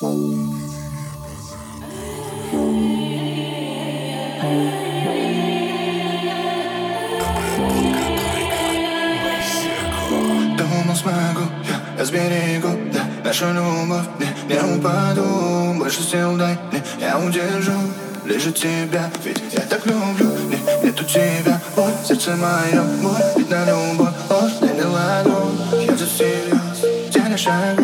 Думал, смогу, я сберегу, да, нашу любовь, не упаду. Больше сил дай мне, я удержу лишь от тебя, ведь я так люблю, нету тебя. Боль, сердце мое, боль, ведь на любовь ложь, дай на ладонь. Я за всерьез, тебя не шагу.